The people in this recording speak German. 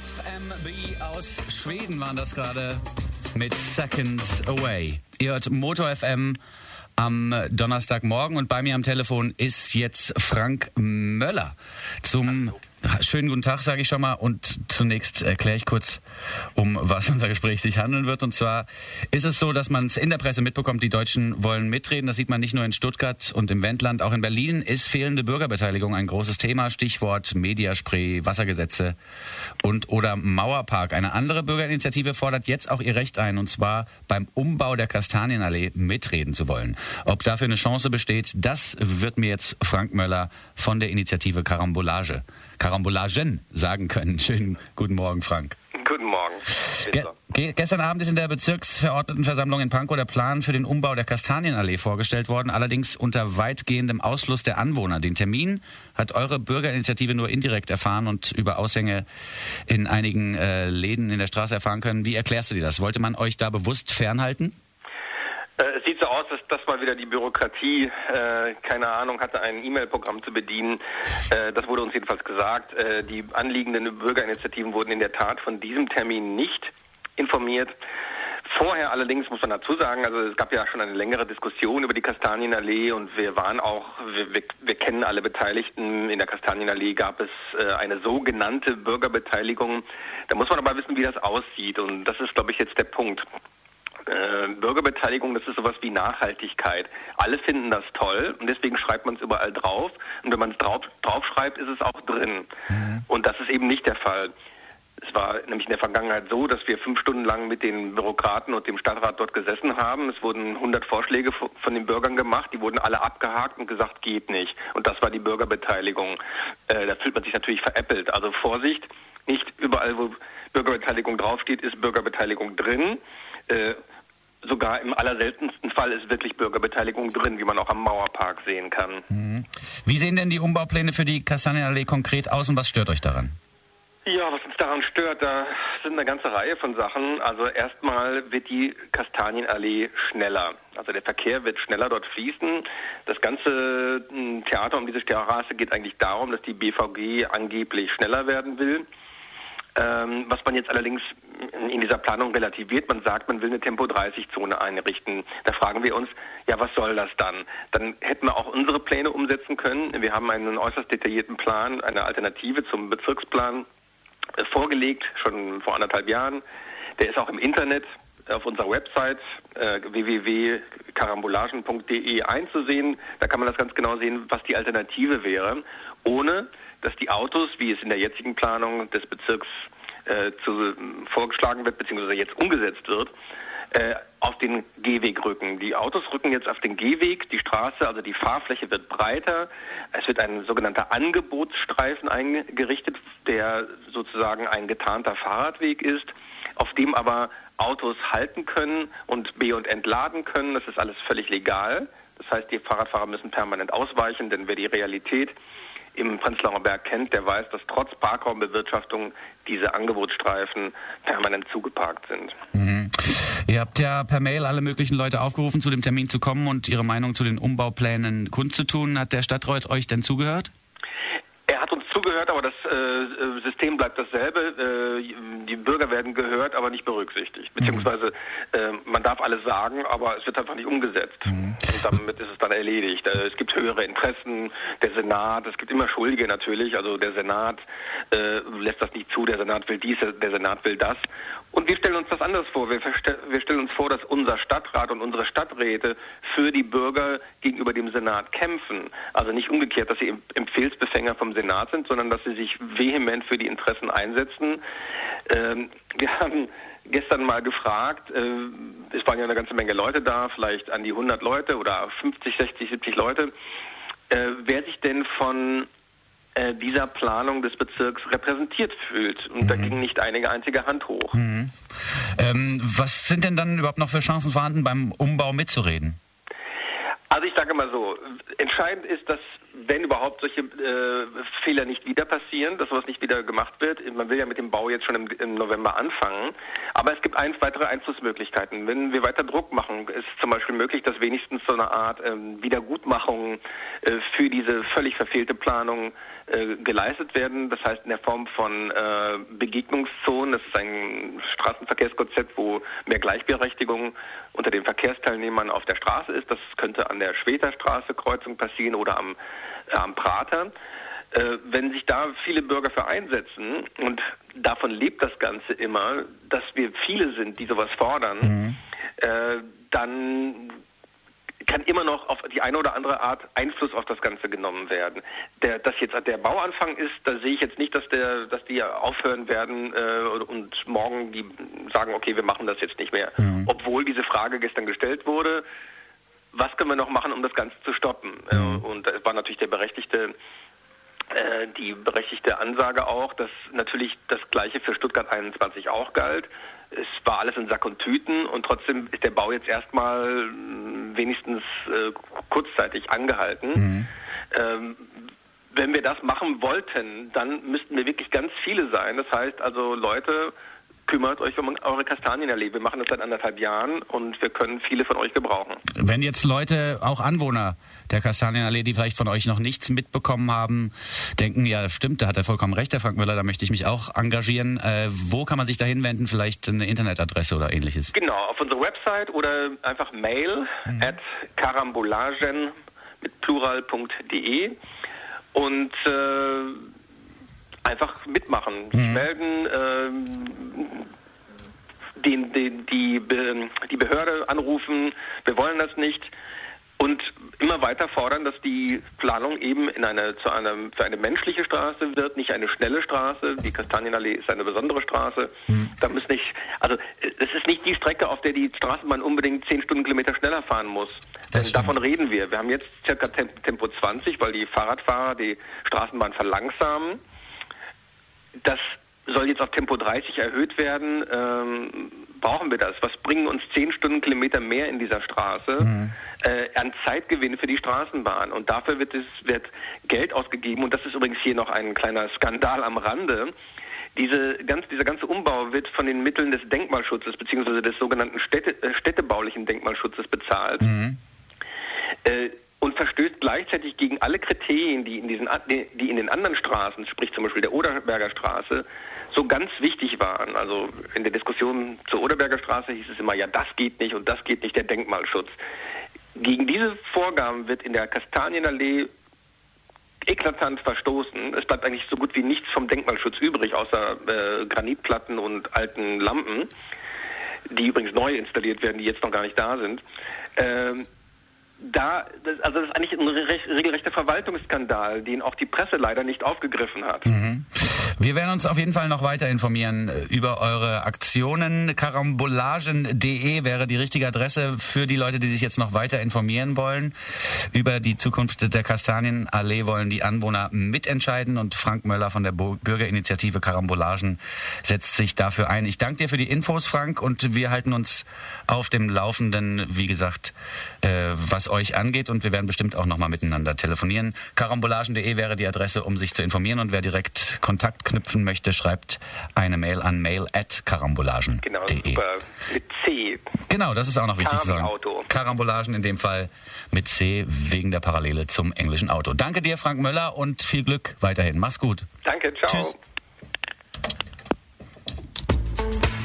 FMB aus Schweden waren das gerade mit Seconds Away. Ihr hört Motor FM am Donnerstagmorgen und bei mir am Telefon ist jetzt Frank Möller zum schönen guten Tag, sage ich schon mal. Und zunächst erkläre ich kurz, um was unser Gespräch sich handeln wird. Und zwar ist es so, dass man es in der Presse mitbekommt, die Deutschen wollen mitreden. Das sieht man nicht nur in Stuttgart und im Wendland. Auch in Berlin ist fehlende Bürgerbeteiligung ein großes Thema. Stichwort Mediaspray, Wassergesetze oder Mauerpark. Eine andere Bürgerinitiative fordert jetzt auch ihr Recht ein. Und zwar beim Umbau der Kastanienallee mitreden zu wollen. Ob dafür eine Chance besteht, das wird mir jetzt Frank Möller von der Initiative Karambolagen sagen können. Schönen guten Morgen, Frank. Guten Morgen. Gestern Abend ist in der Bezirksverordnetenversammlung in Pankow der Plan für den Umbau der Kastanienallee vorgestellt worden, allerdings unter weitgehendem Ausschluss der Anwohner. Den Termin hat eure Bürgerinitiative nur indirekt erfahren und über Aushänge in einigen Läden in der Straße erfahren können. Wie erklärst du dir das? Wollte man euch da bewusst fernhalten? Es sieht so aus, dass mal wieder die Bürokratie, keine Ahnung, hatte, ein E-Mail-Programm zu bedienen. Das wurde uns jedenfalls gesagt. Die anliegenden Bürgerinitiativen wurden in der Tat von diesem Termin nicht informiert. Vorher allerdings muss man dazu sagen, also es gab ja schon eine längere Diskussion über die Kastanienallee und wir kennen alle Beteiligten. In der Kastanienallee gab es eine sogenannte Bürgerbeteiligung. Da muss man aber wissen, wie das aussieht und das ist, glaube ich, jetzt der Punkt. Bürgerbeteiligung, das ist sowas wie Nachhaltigkeit. Alle finden das toll und deswegen schreibt man es überall drauf. Und wenn man es draufschreibt, ist es auch drin. Und das ist eben nicht der Fall. Es war nämlich in der Vergangenheit so, dass wir 5 Stunden lang mit den Bürokraten und dem Stadtrat dort gesessen haben. Es wurden 100 Vorschläge von den Bürgern gemacht, die wurden alle abgehakt und gesagt, geht nicht. Und das war die Bürgerbeteiligung. Da fühlt man sich natürlich veräppelt. Also Vorsicht, nicht überall, wo Bürgerbeteiligung draufsteht, ist Bürgerbeteiligung drin. Sogar im allerseltensten Fall ist wirklich Bürgerbeteiligung drin, wie man auch am Mauerpark sehen kann. Wie sehen denn die Umbaupläne für die Kastanienallee konkret aus und was stört euch daran? Ja, was uns daran stört, da sind eine ganze Reihe von Sachen. Also erstmal wird die Kastanienallee schneller. Also der Verkehr wird schneller dort fließen. Das ganze Theater um diese Straße geht eigentlich darum, dass die BVG angeblich schneller werden will. Was man jetzt allerdings in dieser Planung relativiert, man sagt, man will eine Tempo-30-Zone einrichten. Da fragen wir uns, ja, was soll das dann? Dann hätten wir auch unsere Pläne umsetzen können. Wir haben einen äußerst detaillierten Plan, eine Alternative zum Bezirksplan vorgelegt, schon vor 1,5 Jahren. Der ist auch im Internet auf unserer Website www.karambolagen.de einzusehen. Da kann man das ganz genau sehen, was die Alternative wäre, ohne dass die Autos, wie es in der jetzigen Planung des Bezirks vorgeschlagen wird, beziehungsweise jetzt umgesetzt wird, auf den Gehweg rücken. Die Autos rücken jetzt auf den Gehweg, die Straße, also die Fahrfläche wird breiter. Es wird ein sogenannter Angebotsstreifen eingerichtet, der sozusagen ein getarnter Fahrradweg ist, auf dem aber Autos halten können und be- und entladen können. Das ist alles völlig legal. Das heißt, die Fahrradfahrer müssen permanent ausweichen, denn wer die Realität im Prenzlauer Berg kennt, der weiß, dass trotz Parkraumbewirtschaftung diese Angebotsstreifen permanent zugeparkt sind. Ihr habt ja per Mail alle möglichen Leute aufgerufen, zu dem Termin zu kommen und ihre Meinung zu den Umbauplänen kundzutun. Hat der Stadtrat euch denn zugehört? Er hat uns zugehört, aber das System bleibt dasselbe. Die Bürger werden gehört, aber nicht berücksichtigt. Beziehungsweise man darf alles sagen, aber es wird einfach nicht umgesetzt. Und damit ist es dann erledigt. Es gibt höhere Interessen, der Senat, es gibt immer Schuldige natürlich. Also der Senat lässt das nicht zu, der Senat will dies, der Senat will das. Und wir stellen uns das anders vor. Wir stellen uns vor, dass unser Stadtrat und unsere Stadträte für die Bürger gegenüber dem Senat kämpfen. Also nicht umgekehrt, dass sie Empfehlsbefänger vom Senat sind, sondern dass sie sich vehement für die Interessen einsetzen. Wir haben gestern mal gefragt, es waren ja eine ganze Menge Leute da, vielleicht an die 100 Leute oder 50, 60, 70 Leute, wer sich denn von dieser Planung des Bezirks repräsentiert fühlt. Und da ging nicht eine einzige Hand hoch. Was sind denn dann überhaupt noch für Chancen vorhanden, beim Umbau mitzureden? Also ich sage mal so, entscheidend ist, dass wenn überhaupt solche Fehler nicht wieder passieren, dass sowas nicht wieder gemacht wird. Man will ja mit dem Bau jetzt schon im November anfangen. Aber es gibt weitere Einflussmöglichkeiten. Wenn wir weiter Druck machen, ist zum Beispiel möglich, dass wenigstens so eine Art Wiedergutmachung für diese völlig verfehlte Planung geleistet werden. Das heißt in der Form von Begegnungszonen. Das ist ein Straßenverkehrskonzept, wo mehr Gleichberechtigung unter den Verkehrsteilnehmern auf der Straße ist. Das könnte an der Schweterstraße Kreuzung passieren oder am Prater. Wenn sich da viele Bürger für einsetzen, und davon lebt das Ganze immer, dass wir viele sind, die sowas fordern, dann kann immer noch auf die eine oder andere Art Einfluss auf das Ganze genommen werden. Dass jetzt der Bauanfang ist, da sehe ich jetzt nicht, dass die aufhören werden und morgen die sagen, okay, wir machen das jetzt nicht mehr. Obwohl diese Frage gestern gestellt wurde, was können wir noch machen, um das Ganze zu stoppen? Und es war natürlich die berechtigte Ansage auch, dass natürlich das Gleiche für Stuttgart 21 auch galt. Es war alles in Sack und Tüten und trotzdem ist der Bau jetzt erstmal wenigstens kurzzeitig angehalten. Wenn wir das machen wollten, dann müssten wir wirklich ganz viele sein. Das heißt also, Leute, kümmert euch um eure Kastanienallee. Wir machen das seit 1,5 Jahren und wir können viele von euch gebrauchen. Wenn jetzt Leute, auch Anwohner der Kastanienallee, die vielleicht von euch noch nichts mitbekommen haben, denken, ja stimmt, da hat er vollkommen recht, der Frank Möller, da möchte ich mich auch engagieren. Wo kann man sich da hinwenden? Vielleicht eine Internetadresse oder ähnliches? Genau, auf unsere Website oder einfach Mail @karambolagen mit plural.de und einfach mitmachen, melden, die Behörde anrufen, wir wollen das nicht und immer weiter fordern, dass die Planung eben für eine menschliche Straße wird, nicht eine schnelle Straße. Die Kastanienallee ist eine besondere Straße. Da es ist nicht die Strecke, auf der die Straßenbahn unbedingt 10 Stundenkilometer schneller fahren muss. Denn davon reden wir. Wir haben jetzt circa Tempo 20, weil die Fahrradfahrer die Straßenbahn verlangsamen. Das soll jetzt auf Tempo 30 erhöht werden. Brauchen wir das? Was bringen uns 10 Stundenkilometer mehr in dieser Straße an Zeitgewinn für die Straßenbahn? Und dafür wird Geld ausgegeben. Und das ist übrigens hier noch ein kleiner Skandal am Rande. Dieser ganze Umbau wird von den Mitteln des Denkmalschutzes beziehungsweise des sogenannten städtebaulichen Denkmalschutzes bezahlt. Und verstößt gleichzeitig gegen alle Kriterien, die in den anderen Straßen, sprich zum Beispiel der Oderberger Straße, so ganz wichtig waren. Also in der Diskussion zur Oderberger Straße hieß es immer, ja, das geht nicht und das geht nicht, der Denkmalschutz. Gegen diese Vorgaben wird in der Kastanienallee eklatant verstoßen. Es bleibt eigentlich so gut wie nichts vom Denkmalschutz übrig, außer Granitplatten und alten Lampen, die übrigens neu installiert werden, die jetzt noch gar nicht da sind. Das ist eigentlich ein regelrechter Verwaltungsskandal, den auch die Presse leider nicht aufgegriffen hat. Wir werden uns auf jeden Fall noch weiter informieren über eure Aktionen. Karambolagen.de wäre die richtige Adresse für die Leute, die sich jetzt noch weiter informieren wollen. Über die Zukunft der Kastanienallee wollen die Anwohner mitentscheiden und Frank Möller von der Bürgerinitiative Karambolagen setzt sich dafür ein. Ich danke dir für die Infos, Frank, und wir halten uns auf dem Laufenden, wie gesagt, was euch angeht, und wir werden bestimmt auch nochmal miteinander telefonieren. Karambolagen.de wäre die Adresse, um sich zu informieren, und wer direkt Kontakt knüpfen möchte, schreibt eine Mail an mail@karambolagen.de. Genau, super. Mit C. Genau, das ist auch noch wichtig zu sagen. Auto. Karambolagen in dem Fall mit C, wegen der Parallele zum englischen Auto. Danke dir, Frank Möller, und viel Glück weiterhin. Mach's gut. Danke, ciao. Tschüss.